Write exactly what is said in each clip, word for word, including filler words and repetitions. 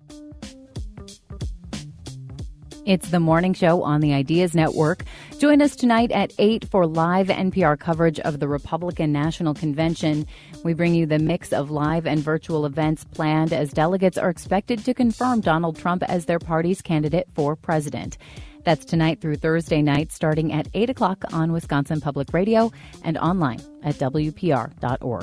It's the morning show on the Ideas Network. Join us tonight at eight for live N P R coverage of the Republican National Convention. We bring you the mix of live and virtual events planned as delegates are expected to confirm Donald Trump as their party's candidate for president. That's tonight through Thursday night, starting at eight o'clock on Wisconsin Public Radio and online at W P R dot org.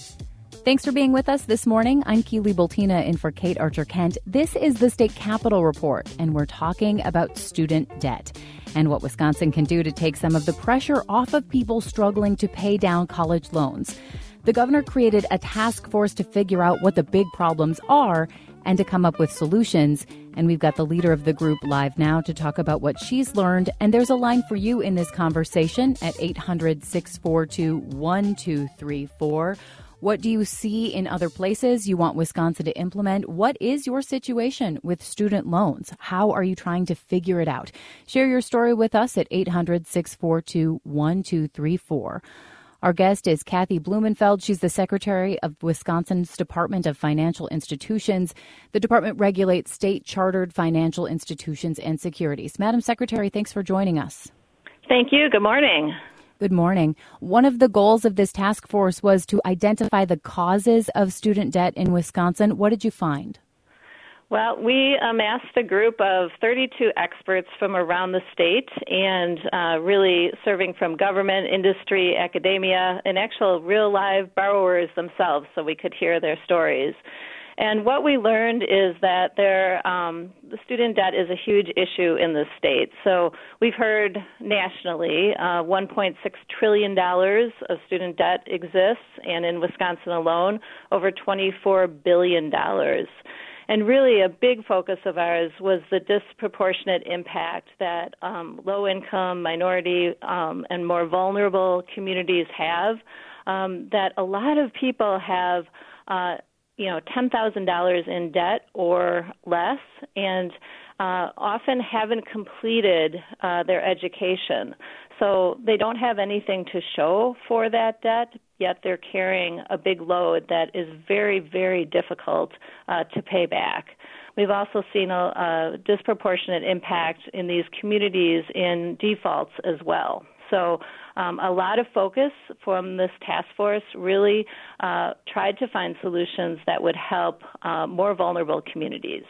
Thanks for being with us this morning. I'm Keely Bultina in for Kate Archer-Kent. This is the State Capitol Report, and we're talking about student debt and what Wisconsin can do to take some of the pressure off of people struggling to pay down college loans. The governor created a task force to figure out what the big problems are and to come up with solutions. And we've got the leader of the group live now to talk about what she's learned. And there's a line for you in this conversation at eight hundred, six four two, one two three four. What do you see in other places you want Wisconsin to implement? What is your situation with student loans? How are you trying to figure it out? Share your story with us at eight hundred, six four two, one two three four. Our guest is Kathy Blumenfeld. She's the secretary of Wisconsin's Department of Financial Institutions. The department regulates state-chartered financial institutions and securities. Madam Secretary, thanks for joining us. Thank you. Good morning. Good morning. One of the goals of this task force was to identify the causes of student debt in Wisconsin. What did you find? Well, we amassed a group of thirty-two experts from around the state and uh, really serving from government, industry, academia, and actual real live borrowers themselves so we could hear their stories. And what we learned is that there, um, the student debt is a huge issue in the state. So we've heard nationally uh, one point six trillion dollars of student debt exists, and in Wisconsin alone, over twenty-four billion dollars. And really a big focus of ours was the disproportionate impact that um, low-income, minority, um, and more vulnerable communities have, um, that a lot of people have uh, you know, ten thousand dollars in debt or less, and uh, often haven't completed uh, their education. So they don't have anything to show for that debt, yet they're carrying a big load that is very, very difficult uh, to pay back. We've also seen a, a disproportionate impact in these communities in defaults as well. So um, a lot of focus from this task force really uh, tried to find solutions that would help uh, more vulnerable communities.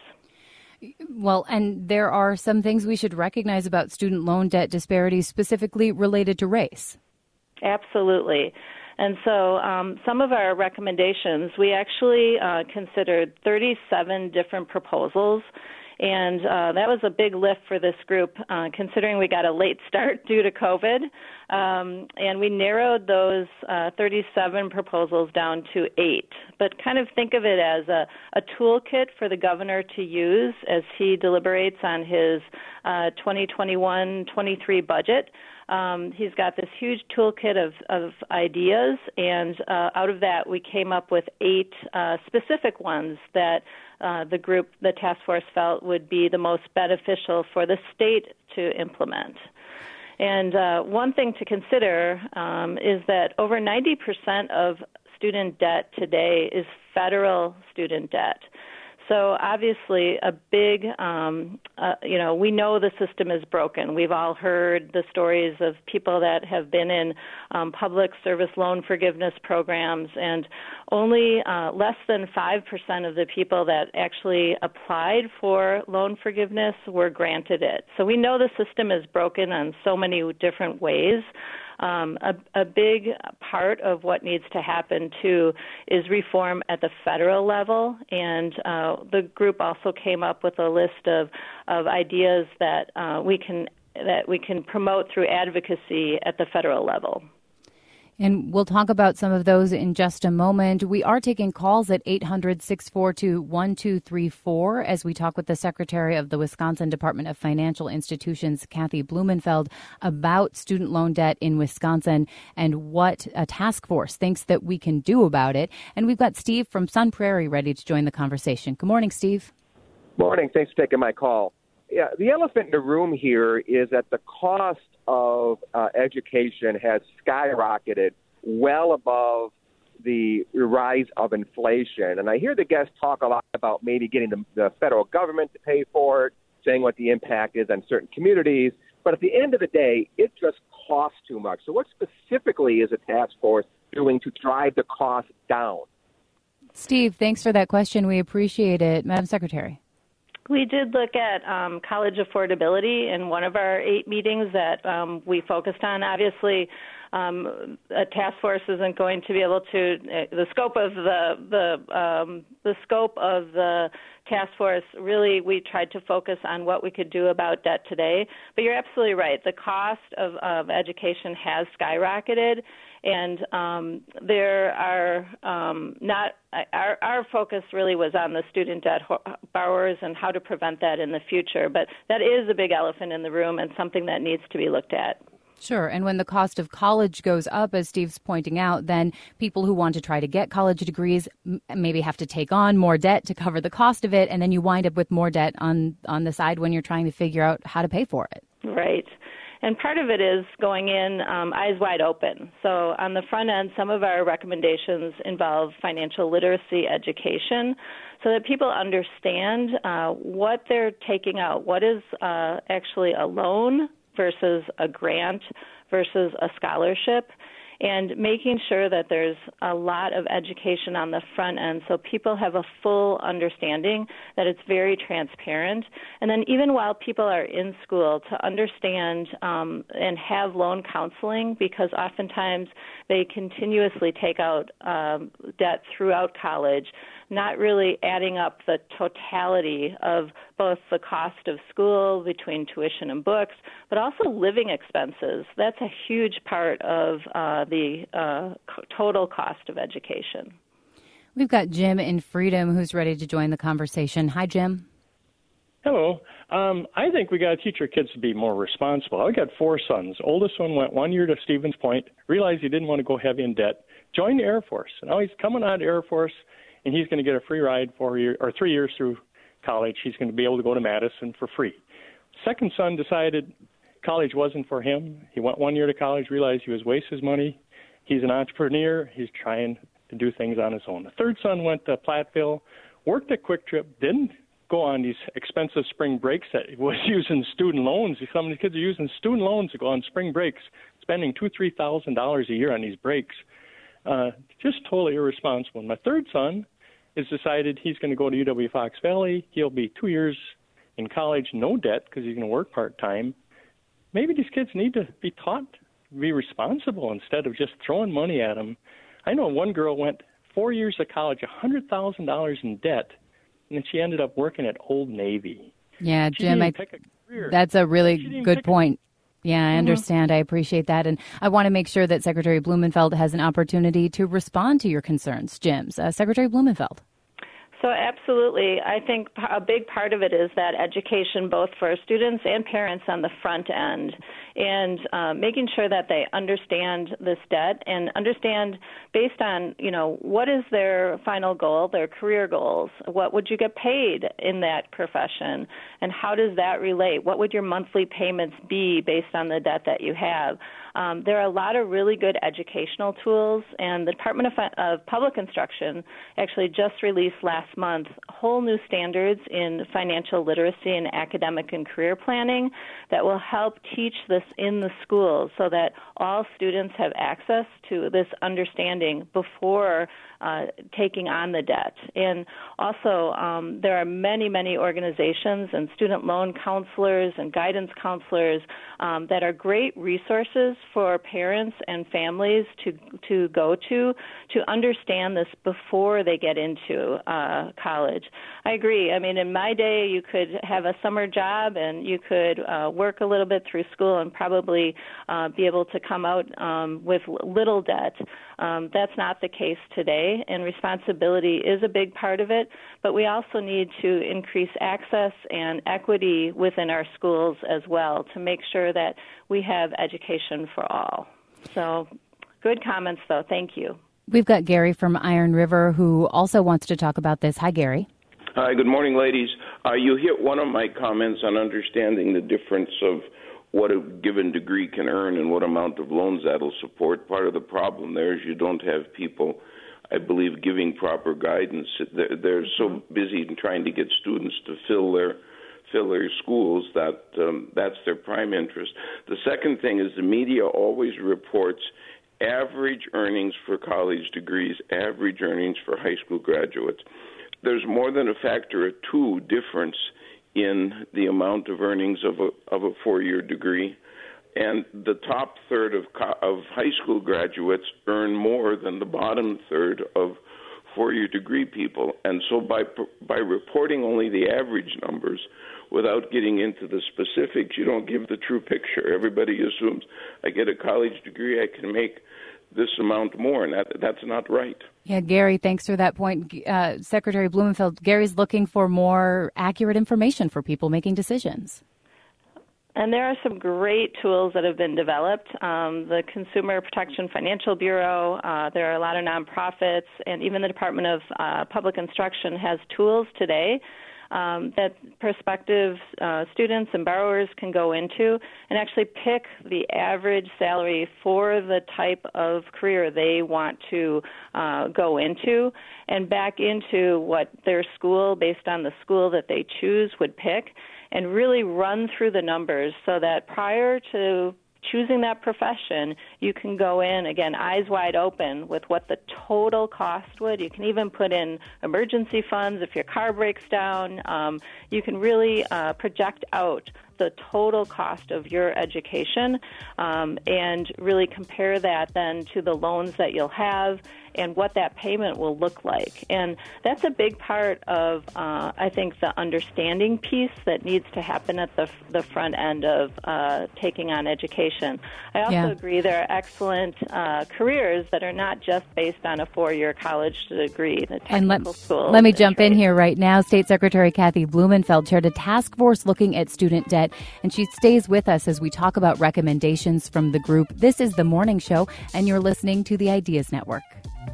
Well, and there are some things we should recognize about student loan debt disparities specifically related to race. Absolutely. And so um, some of our recommendations, we actually uh, considered thirty-seven different proposals. And uh, that was a big lift for this group, uh, considering we got a late start due to COVID. Um, and we narrowed those uh, thirty-seven proposals down to eight. But kind of think of it as a, a toolkit for the governor to use as he deliberates on his uh, twenty twenty-one twenty-three budget. Um, he's got this huge toolkit of, of ideas, and uh, out of that we came up with eight uh, specific ones that uh, the group, the task force, felt would be the most beneficial for the state to implement. And uh, one thing to consider um, is that over ninety percent of student debt today is federal student debt. So obviously a big, um, uh, you know, we know the system is broken. We've all heard the stories of people that have been in um, public service loan forgiveness programs, and only uh, less than five percent of the people that actually applied for loan forgiveness were granted it. So we know the system is broken in so many different ways. Um, a, a big part of what needs to happen, too, is reform at the federal level, and uh, the group also came up with a list of, of ideas that uh, we can that we can promote through advocacy at the federal level. And we'll talk about some of those in just a moment. We are taking calls at eight hundred, six four two, one two three four as we talk with the Secretary of the Wisconsin Department of Financial Institutions, Kathy Blumenfeld, about student loan debt in Wisconsin and what a task force thinks that we can do about it. And we've got Steve from Sun Prairie ready to join the conversation. Good morning, Steve. Morning. Thanks for taking my call. Yeah, the elephant in the room here is that the cost of uh, education has skyrocketed well above the rise of inflation. And I hear the guests talk a lot about maybe getting the, the federal government to pay for it, saying what the impact is on certain communities. But at the end of the day, it just costs too much. So what specifically is a task force doing to drive the cost down? Steve, thanks for that question. We appreciate it. Madam Secretary. We did look at um, college affordability in one of our eight meetings that um, we focused on. Obviously, um, a task force isn't going to be able to. Uh, the scope of the the um, the scope of the task force, really, we tried to focus on what we could do about debt today. But you're absolutely right. The cost of, of education has skyrocketed. And um, there are um, not our, our focus really was on the student debt borrowers and how to prevent that in the future. But that is a big elephant in the room and something that needs to be looked at. Sure. And when the cost of college goes up, as Steve's pointing out, then people who want to try to get college degrees m- maybe have to take on more debt to cover the cost of it. And then you wind up with more debt on, on the side when you're trying to figure out how to pay for it. Right. And part of it is going in um, eyes wide open. So on the front end, some of our recommendations involve financial literacy education so that people understand uh, what they're taking out, what is uh, actually a loan versus a grant versus a scholarship, and making sure that there's a lot of education on the front end so people have a full understanding, that it's very transparent. And then even while people are in school, to understand um, and have loan counseling, because oftentimes they continuously take out um, debt throughout college, not really adding up the totality of both the cost of school between tuition and books, but also living expenses. That's a huge part of uh, the uh, total cost of education. We've got Jim in Freedom who's ready to join the conversation. Hi, Jim. Hello. Um, I think we got to teach our kids to be more responsible. I got four sons. Oldest one went one year to Stevens Point, realized he didn't want to go heavy in debt, joined the Air Force. Now he's coming out of the Air Force, and he's going to get a free ride four year, or three years through college. He's going to be able to go to Madison for free. Second son decided college wasn't for him. He went one year to college, realized he was wasting his money. He's an entrepreneur. He's trying to do things on his own. The third son went to Platteville, worked at Quick Trip, didn't go on these expensive spring breaks that he was using student loans. Some of the kids are using student loans to go on spring breaks, spending two, three thousand dollars a year on these breaks. Uh, just totally irresponsible. And my third son has decided he's going to go to U W Fox Valley. He'll be two years in college, no debt, because he's going to work part-time. Maybe these kids need to be taught to be responsible instead of just throwing money at them. I know one girl went four years of college, one hundred thousand dollars in debt, and then she ended up working at Old Navy. Yeah, she Jim, I, that's a really good point. Yeah, I understand. Mm-hmm. I appreciate that. And I want to make sure that Secretary Blumenfeld has an opportunity to respond to your concerns. Jim's. Uh, Secretary Blumenfeld. So absolutely. I think a big part of it is that education both for students and parents on the front end, and uh, making sure that they understand this debt and understand based on, you know, what is their final goal, their career goals, what would you get paid in that profession, and how does that relate? What would your monthly payments be based on the debt that you have? Um, there are a lot of really good educational tools, and the Department of, of Public Instruction actually just released last month whole new standards in financial literacy and academic and career planning that will help teach this in the schools so that all students have access to this understanding before uh, taking on the debt. And also, um, there are many, many organizations and student loan counselors and guidance counselors um, that are great resources for parents and families to to go to to understand this before they get into uh, college. I agree. I mean, in my day, you could have a summer job and you could uh, work a little bit through school and probably uh, be able to come out um, with little debt. Um, that's not the case today, and responsibility is a big part of it, but we also need to increase access and equity within our schools as well to make sure that we have education for all. So good comments, though. Thank you. We've got Gary from Iron River who also wants to talk about this. Hi, Gary. Hi, good morning, ladies. Uh, you hit one of my comments on understanding the difference of what a given degree can earn and what amount of loans that'll support. Part of the problem there is you don't have people I believe, giving proper guidance. They're, they're so busy in trying to get students to fill their fill their schools that um, that's their prime interest. The second thing is the media always reports average earnings for college degrees, average earnings for high school graduates. There's more than a factor of two difference in the amount of earnings of a of a four-year degree, and the top third of co- of high school graduates earn more than the bottom third of four-year degree people. And so by by reporting only the average numbers without getting into the specifics, you don't give the true picture. Everybody assumes I get a college degree, I can make this amount more, and that, that's not right. Yeah, Gary, thanks for that point. Uh, Secretary Blumenfeld, Gary's looking for more accurate information for people making decisions. And there are some great tools that have been developed. Um, the Consumer Protection Financial Bureau, uh, there are a lot of nonprofits, and even the Department of uh, Public Instruction has tools today Um, that prospective uh, students and borrowers can go into and actually pick the average salary for the type of career they want to uh, go into and back into what their school, based on the school that they choose, would pick, and really run through the numbers so that prior to choosing that profession, you can go in, again, eyes wide open with what the total cost would. You can even put in emergency funds if your car breaks down. Um, you can really uh, project out the total cost of your education um, and really compare that then to the loans that you'll have and what that payment will look like. And that's a big part of, uh, I think, the understanding piece that needs to happen at the the front end of uh, taking on education. I also yeah. agree there are excellent uh, careers that are not just based on a four-year college degree, the technical and let, schools. Let me jump trade. in here right now. State Secretary Kathy Blumenfeld chaired a task force looking at student debt, and she stays with us as we talk about recommendations from the group. This is The Morning Show, and you're listening to the Ideas Network.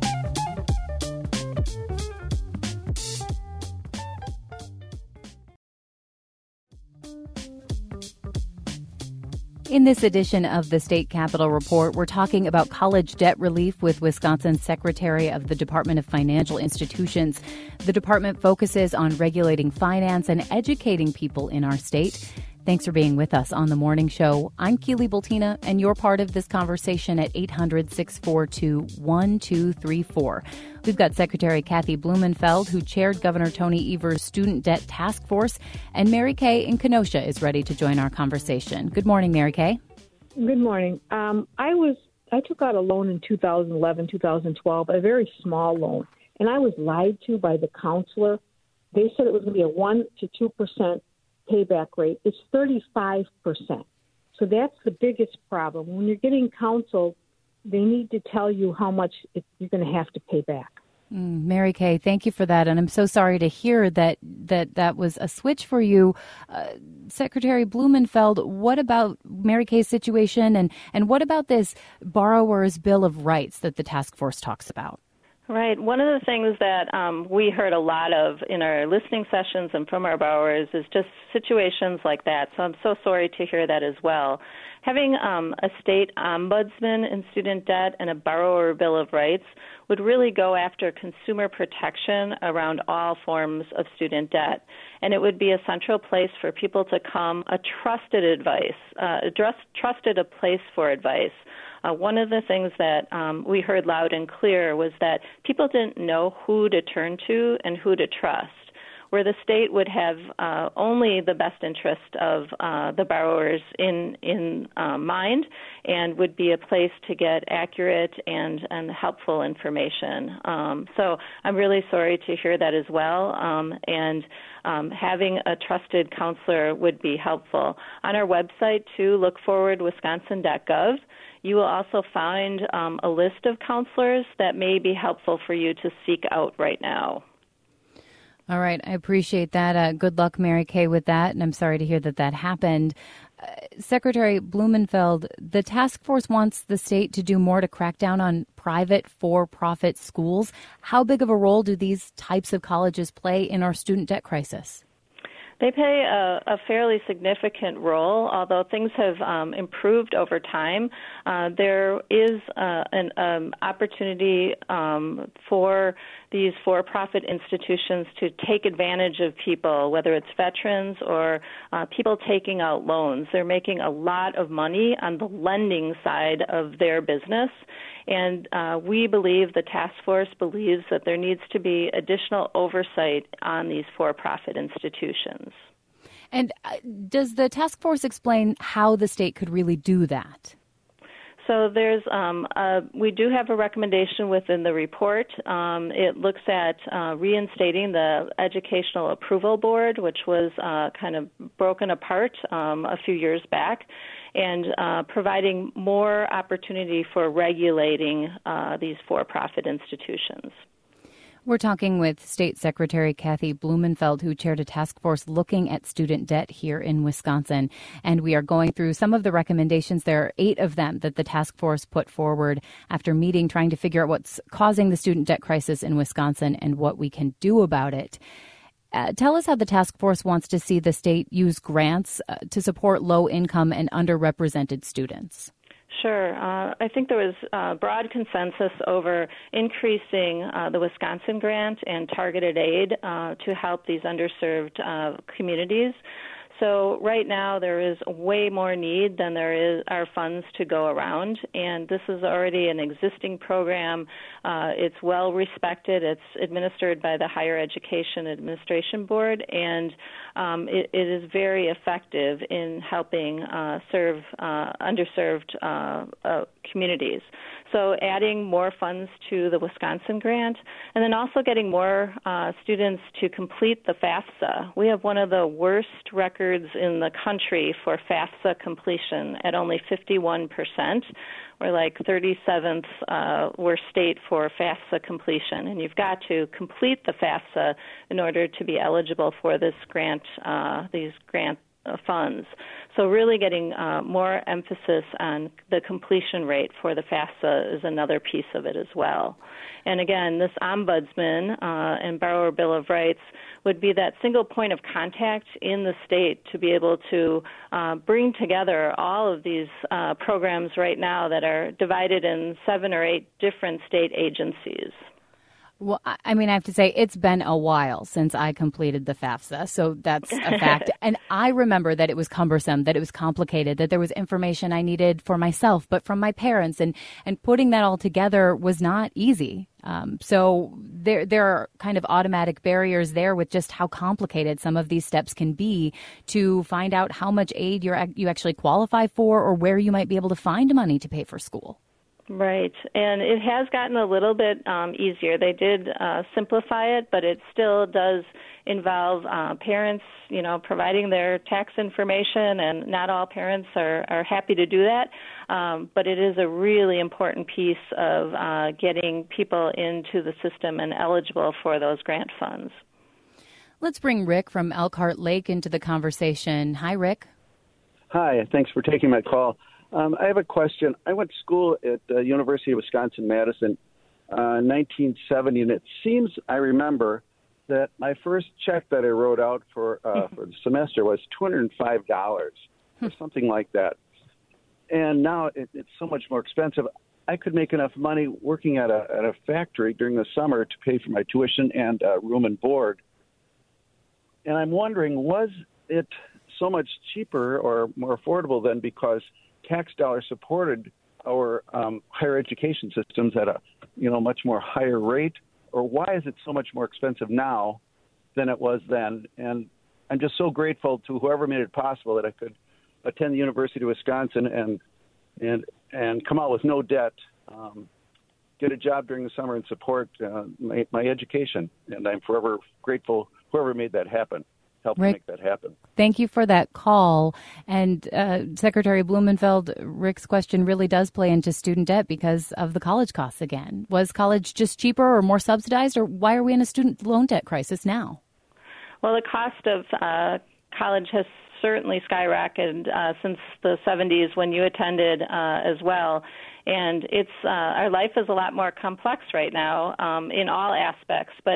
In this edition of the State Capitol Report, we're talking about college debt relief with Wisconsin's Secretary of the Department of Financial Institutions. The department focuses on regulating finance and educating people in our state. Thanks for being with us on The Morning Show. I'm Keely Bultina, and you're part of this conversation at eight hundred, six four two, one two three four. We've got Secretary Kathy Blumenfeld, who chaired Governor Tony Evers' Student Debt Task Force, and Mary Kay in Kenosha is ready to join our conversation. Good morning, Mary Kay. Good morning. Um, I was I took out a loan in two thousand eleven, two thousand twelve, a very small loan, and I was lied to by the counselor. They said it was going to be a one to two percent payback rate. It's thirty-five percent. So that's the biggest problem. When you're getting counseled, they need to tell you how much it, you're going to have to pay back. Mm, Mary Kay, thank you for that. And I'm so sorry to hear that that, that was a switch for you. Uh, Secretary Blumenfeld, what about Mary Kay's situation, and, and what about this borrower's bill of rights that the task force talks about? Right. One of the things that um, we heard a lot of in our listening sessions and from our borrowers is just situations like that. So I'm so sorry to hear that as well. Having um, a state ombudsman in student debt and a borrower bill of rights would really go after consumer protection around all forms of student debt. And it would be a central place for people to come, a trusted advice, uh, a trust, trusted a place for advice. Uh, one of the things that um, we heard loud and clear was that people didn't know who to turn to and who to trust, where the state would have uh, only the best interest of uh, the borrowers in in uh, mind, and would be a place to get accurate and, and helpful information. Um, so I'm really sorry to hear that as well, um, and um, having a trusted counselor would be helpful. On our website, too, look forward wisconsin dot gov. You will also find um, a list of counselors that may be helpful for you to seek out right now. All right. I appreciate that. Uh, good luck, Mary Kay, with that. And I'm sorry to hear that that happened. Uh, Secretary Blumenfeld, the task force wants the state to do more to crack down on private for-profit schools. How big of a role do these types of colleges play in our student debt crisis? They play a, a fairly significant role, although things have um, improved over time. Uh, there is uh, an um, opportunity um, for these for-profit institutions to take advantage of people, whether it's veterans or uh, people taking out loans. They're making a lot of money on the lending side of their business. And uh, we believe, the task force believes, that there needs to be additional oversight on these for-profit institutions. And uh, does the task force explain how the state could really do that? So there's, um, uh, we do have a recommendation within the report. Um, it looks at uh, reinstating the Educational Approval Board, which was uh, kind of broken apart um, a few years back, and uh, providing more opportunity for regulating uh, these for-profit institutions. We're talking with State Secretary Kathy Blumenfeld, who chaired a task force looking at student debt here in Wisconsin. And we are going through some of the recommendations. There are eight of them that the task force put forward after meeting, trying to figure out what's causing the student debt crisis in Wisconsin and what we can do about it. Uh, tell us how the task force wants to see the state use grants uh, to support low-income and underrepresented students. Sure. Uh, I think there was uh, broad consensus over increasing uh, the Wisconsin grant and targeted aid uh, to help these underserved uh, communities. So right now there is way more need than there is are funds to go around, and this is already an existing program. Uh, it's well respected. It's administered by the Higher Education Administration Board, and um, it, it is very effective in helping uh, serve uh, underserved uh, uh, communities. So adding more funds to the Wisconsin grant, and then also getting more uh, students to complete the FAFSA. We have one of the worst records in the country for FAFSA completion at only fifty-one percent. We're like thirty-seventh uh, worst state for FAFSA completion, and you've got to complete the FAFSA in order to be eligible for this grant, uh, these grant funds. So really getting uh, more emphasis on the completion rate for the FAFSA is another piece of it as well. And again, this ombudsman uh, and borrower bill of rights would be that single point of contact in the state to be able to uh, bring together all of these uh, programs right now that are divided in seven or eight different state agencies. Well, I mean, I have to say, it's been a while since I completed the FAFSA, so that's a fact. And I remember that it was cumbersome, that it was complicated, that there was information I needed for myself, but from my parents, and, and putting that all together was not easy. Um, so there there are kind of automatic barriers there with just how complicated some of these steps can be to find out how much aid you're, you actually qualify for or where you might be able to find money to pay for school. Right, and it has gotten a little bit um, easier. They did uh, simplify it, but it still does involve uh, parents, you know, providing their tax information, and not all parents are, are happy to do that. Um, but it is a really important piece of uh, getting people into the system and eligible for those grant funds. Let's bring Rick from Elkhart Lake into the conversation. Hi, Rick. Hi, thanks for taking my call. Um, I have a question. I went to school at the University of Wisconsin-Madison uh, in nineteen seventy, and it seems I remember that my first check that I wrote out for uh, for the semester was two hundred five dollars or something like that. And now it, it's so much more expensive. I could make enough money working at a at a factory during the summer to pay for my tuition and uh, room and board. And I'm wondering, was it so much cheaper or more affordable then because tax dollars supported our um, higher education systems at a you know much more higher rate, or why is it so much more expensive now than it was then? And I'm just so grateful to whoever made it possible that I could attend the University of Wisconsin and and and come out with no debt, um, get a job during the summer, and support uh, my, my education. And I'm forever grateful whoever made that happen. Help Rick, make that happen. Thank you for that call. And uh, Secretary Blumenfeld, Rick's question really does play into student debt because of the college costs again. Was college just cheaper or more subsidized, or why are we in a student loan debt crisis now? Well, the cost of uh, college has certainly skyrocketed uh, since the seventies when you attended uh, as well. And it's uh, our life is a lot more complex right now um, in all aspects. But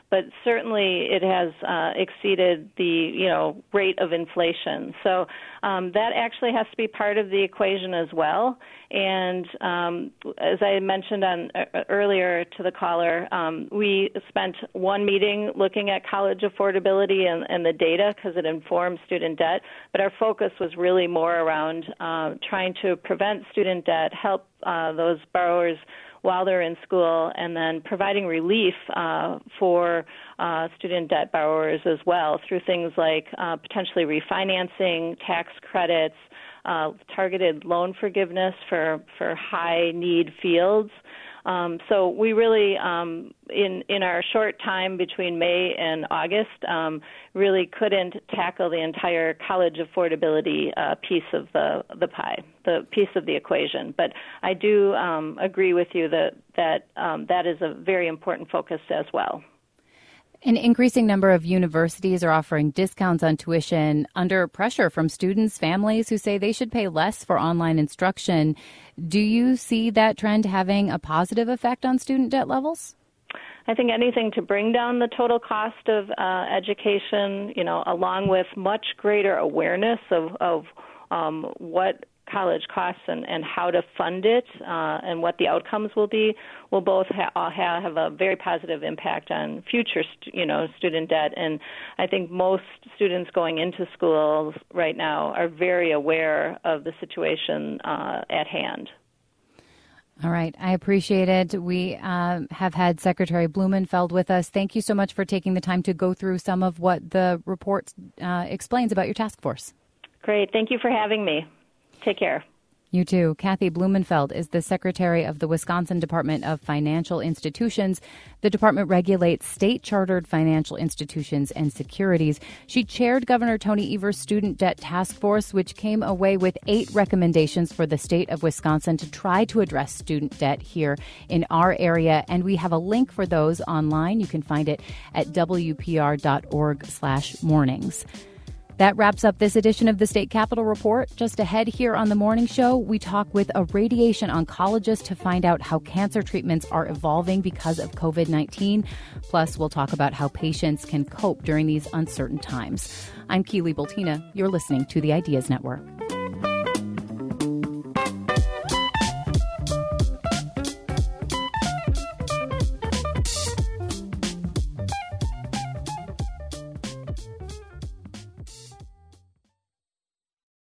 but certainly it has uh, exceeded the, you know, rate of inflation. So um, that actually has to be part of the equation as well. And um, as I mentioned on uh, earlier to the caller, um, we spent one meeting looking at college affordability and, and the data because it informs student debt, but our focus was really more around uh, trying to prevent student debt, help uh, those borrowers while they're in school, and then providing relief uh, for uh, student debt borrowers as well through things like uh, potentially refinancing, tax credits, uh, targeted loan forgiveness for, for high-need fields. Um, so we really, um, in, in our short time between May and August, um, really couldn't tackle the entire college affordability uh, piece of the, the pie, the piece of the equation. But I do um, agree with you that that, um, that is a very important focus as well. An increasing number of universities are offering discounts on tuition under pressure from students, families who say they should pay less for online instruction. Do you see that trend having a positive effect on student debt levels? I think anything to bring down the total cost of uh, education, you know, along with much greater awareness of, of um, what college costs and, and how to fund it uh, and what the outcomes will be will both ha- have a very positive impact on future st- you know student debt. And I think most students going into schools right now are very aware of the situation uh, at hand. All right. I appreciate it. We um, have had Secretary Blumenfeld with us. Thank you so much for taking the time to go through some of what the report uh, explains about your task force. Great. Thank you for having me. Take care. You too. Kathy Blumenfeld is the secretary of the Wisconsin Department of Financial Institutions. The department regulates state-chartered financial institutions and securities. She chaired Governor Tony Evers' student debt task force, which came away with eight recommendations for the state of Wisconsin to try to address student debt here in our area. And we have a link for those online. You can find it at W P R dot org slash mornings. That wraps up this edition of the State Capitol Report. Just ahead here on the morning show, we talk with a radiation oncologist to find out how cancer treatments are evolving because of covid nineteen. Plus, we'll talk about how patients can cope during these uncertain times. I'm Keely Boltina. You're listening to the Ideas Network.